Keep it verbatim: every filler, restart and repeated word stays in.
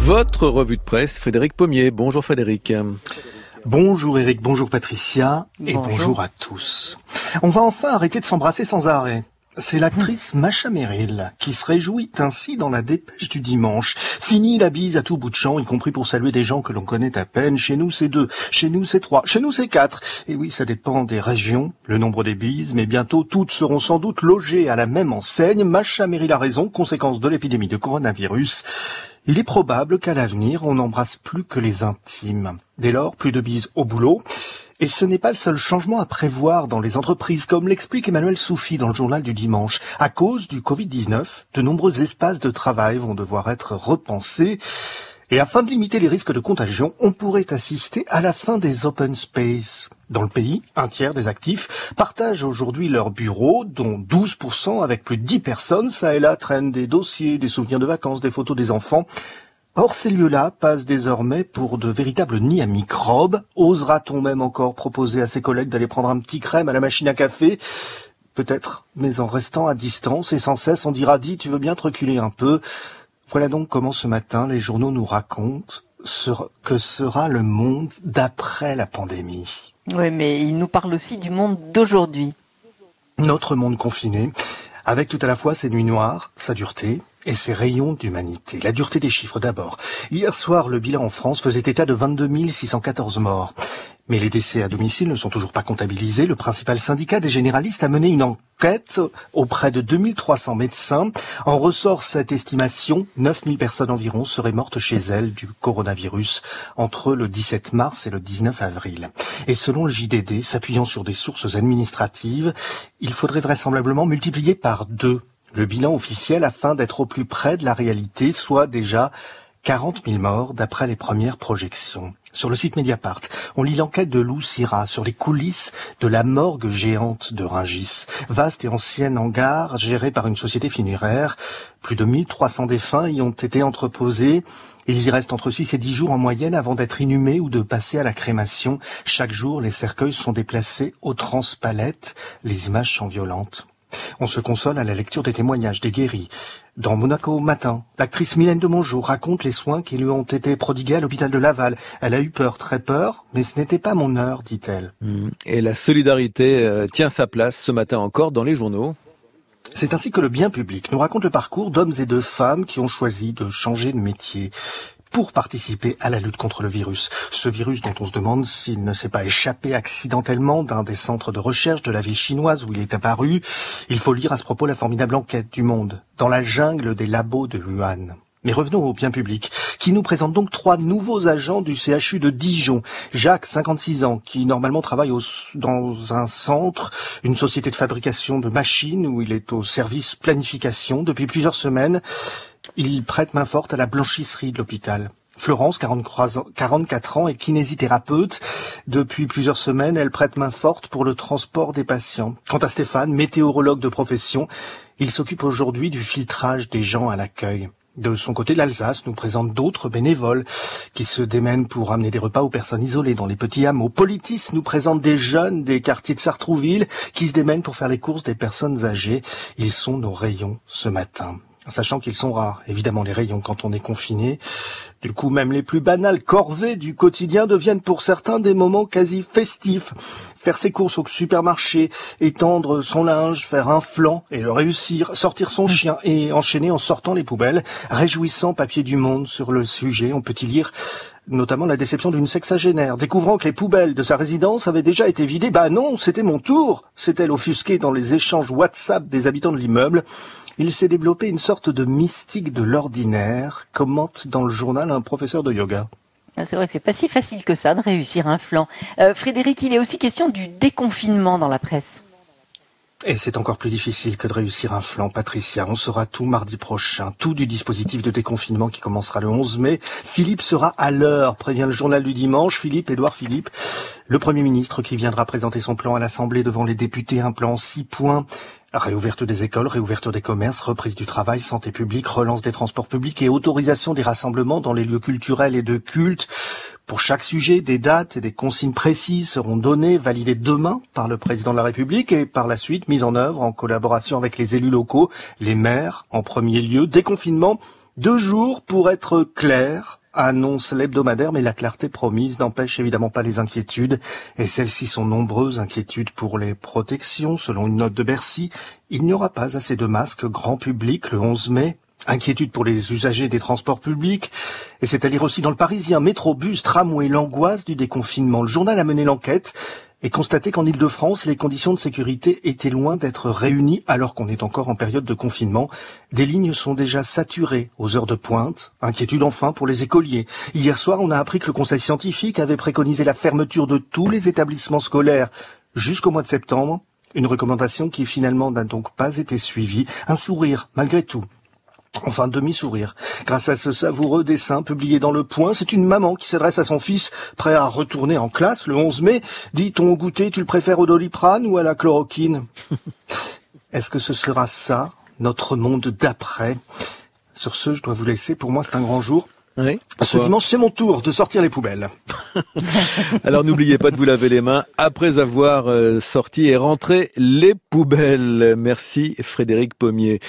Votre revue de presse, Frédéric Pommier. Bonjour Frédéric. Bonjour Eric, bonjour Patricia et bonjour. bonjour à tous. On va enfin arrêter de s'embrasser sans arrêt. C'est l'actrice Masha Merrill qui se réjouit ainsi dans la dépêche du dimanche. Fini la bise à tout bout de champ, y compris pour saluer des gens que l'on connaît à peine. Chez nous c'est deux, chez nous c'est trois, chez nous c'est quatre. Et oui, ça dépend des régions, le nombre des bises, mais bientôt toutes seront sans doute logées à la même enseigne. Masha Merrill a raison, conséquence de l'épidémie de coronavirus. Il est probable qu'à l'avenir, on n'embrasse plus que les intimes. Dès lors, plus de bises au boulot. Et ce n'est pas le seul changement à prévoir dans les entreprises, comme l'explique Emmanuel Soufi dans le journal du dimanche. À cause du covid dix-neuf, de nombreux espaces de travail vont devoir être repensés. Et afin de limiter les risques de contagion, on pourrait assister à la fin des open space. Dans le pays, un tiers des actifs partagent aujourd'hui leur bureau, dont douze pour cent avec plus de dix personnes. Ça et là traînent des dossiers, des souvenirs de vacances, des photos des enfants. Or, ces lieux-là passent désormais pour de véritables nids à microbes. Osera-t-on même encore proposer à ses collègues d'aller prendre un petit crème à la machine à café ? Peut-être, mais en restant à distance et sans cesse, on dira « Dis, tu veux bien te reculer un peu ?» Voilà donc comment ce matin, les journaux nous racontent ce que sera le monde d'après la pandémie. Oui, mais il nous parle aussi du monde d'aujourd'hui. Notre monde confiné, avec tout à la fois ses nuits noires, sa dureté et ses rayons d'humanité. La dureté des chiffres d'abord. Hier soir, le bilan en France faisait état de vingt-deux mille six cent quatorze morts. Mais les décès à domicile ne sont toujours pas comptabilisés. Le principal syndicat des généralistes a mené une enquête auprès de deux mille trois cents médecins. En ressort cette estimation, neuf mille personnes environ seraient mortes chez elles du coronavirus entre le dix-sept mars et le dix-neuf avril. Et selon le J D D, s'appuyant sur des sources administratives, il faudrait vraisemblablement multiplier par deux le bilan officiel afin d'être au plus près de la réalité, soit déjà quarante mille morts d'après les premières projections. Sur le site Mediapart, on lit l'enquête de Lou Sira sur les coulisses de la morgue géante de Rungis. Vaste et ancienne hangar gérée par une société funéraire. Plus de mille trois cents défunts y ont été entreposés. Ils y restent entre six et dix jours en moyenne avant d'être inhumés ou de passer à la crémation. Chaque jour, les cercueils sont déplacés aux transpalettes. Les images sont violentes. On se console à la lecture des témoignages des guéris. Dans Monaco Matin, l'actrice Mylène de Mongeau raconte les soins qui lui ont été prodigués à l'hôpital de Laval. Elle a eu peur, très peur, mais ce n'était pas mon heure, dit-elle. Et la solidarité euh, tient sa place ce matin encore dans les journaux. C'est ainsi que le bien public nous raconte le parcours d'hommes et de femmes qui ont choisi de changer de métier pour participer à la lutte contre le virus. Ce virus dont on se demande s'il ne s'est pas échappé accidentellement d'un des centres de recherche de la ville chinoise où il est apparu. Il faut lire à ce propos la formidable enquête du Monde, dans la jungle des labos de Wuhan. Mais revenons au bien public, qui nous présente donc trois nouveaux agents du C H U de Dijon. Jacques, cinquante-six ans, qui normalement travaille au, dans un centre, une société de fabrication de machines où il est au service planification depuis plusieurs semaines. Il prête main forte à la blanchisserie de l'hôpital. Florence, quarante-quatre ans, est kinésithérapeute. Depuis plusieurs semaines, elle prête main forte pour le transport des patients. Quant à Stéphane, météorologue de profession, il s'occupe aujourd'hui du filtrage des gens à l'accueil. De son côté, l'Alsace nous présente d'autres bénévoles qui se démènent pour amener des repas aux personnes isolées dans les petits hameaux. Politis nous présente des jeunes des quartiers de Sartrouville qui se démènent pour faire les courses des personnes âgées. Ils sont nos rayons ce matin. Sachant qu'ils sont rares, évidemment, les rayons quand on est confiné. Du coup, même les plus banales corvées du quotidien deviennent pour certains des moments quasi festifs. Faire ses courses au supermarché, étendre son linge, faire un flan et le réussir, sortir son chien et enchaîner en sortant les poubelles. Réjouissant papier du Monde sur le sujet, on peut y lire notamment la déception d'une sexagénaire, découvrant que les poubelles de sa résidence avaient déjà été vidées. Bah non, c'était mon tour, s'est-elle offusquée dans les échanges WhatsApp des habitants de l'immeuble. Il s'est développé une sorte de mystique de l'ordinaire, commente dans le journal un professeur de yoga. C'est vrai que c'est pas si facile que ça de réussir un flan. Euh, Frédéric, il est aussi question du déconfinement dans la presse. Et c'est encore plus difficile que de réussir un flan, Patricia. On saura tout mardi prochain, tout du dispositif de déconfinement qui commencera le onze mai. Philippe sera à l'heure, prévient le journal du dimanche. Philippe, Édouard Philippe, le Premier ministre qui viendra présenter son plan à l'Assemblée devant les députés, un plan en six points. Réouverture des écoles, réouverture des commerces, reprise du travail, santé publique, relance des transports publics et autorisation des rassemblements dans les lieux culturels et de culte. Pour chaque sujet, des dates et des consignes précises seront données, validées demain par le président de la République et par la suite mises en œuvre en collaboration avec les élus locaux, les maires en premier lieu. Déconfinement Deux jours pour être clair, annonce l'hebdomadaire, mais la clarté promise n'empêche évidemment pas les inquiétudes. Et celles-ci sont nombreuses, inquiétudes pour les protections. Selon une note de Bercy, il n'y aura pas assez de masques grand public le onze mai. Inquiétude pour les usagers des transports publics. Et c'est à lire aussi dans le Parisien, métro, bus, tramway, l'angoisse du déconfinement. Le journal a mené l'enquête et constaté qu'en Île-de-France, les conditions de sécurité étaient loin d'être réunies alors qu'on est encore en période de confinement. Des lignes sont déjà saturées aux heures de pointe. Inquiétude enfin pour les écoliers. Hier soir, on a appris que le Conseil scientifique avait préconisé la fermeture de tous les établissements scolaires jusqu'au mois de septembre. Une recommandation qui finalement n'a donc pas été suivie. Un sourire, malgré tout. Enfin, demi-sourire. Grâce à ce savoureux dessin publié dans Le Point, c'est une maman qui s'adresse à son fils, prêt à retourner en classe le onze mai. Dit, ton goûter, tu le préfères au Doliprane ou à la chloroquine? Est-ce que ce sera ça, notre monde d'après? Sur ce, je dois vous laisser. Pour moi, c'est un grand jour. Oui, ce dimanche, c'est mon tour de sortir les poubelles. Alors n'oubliez pas de vous laver les mains après avoir euh, sorti et rentré les poubelles. Merci Frédéric Pommier.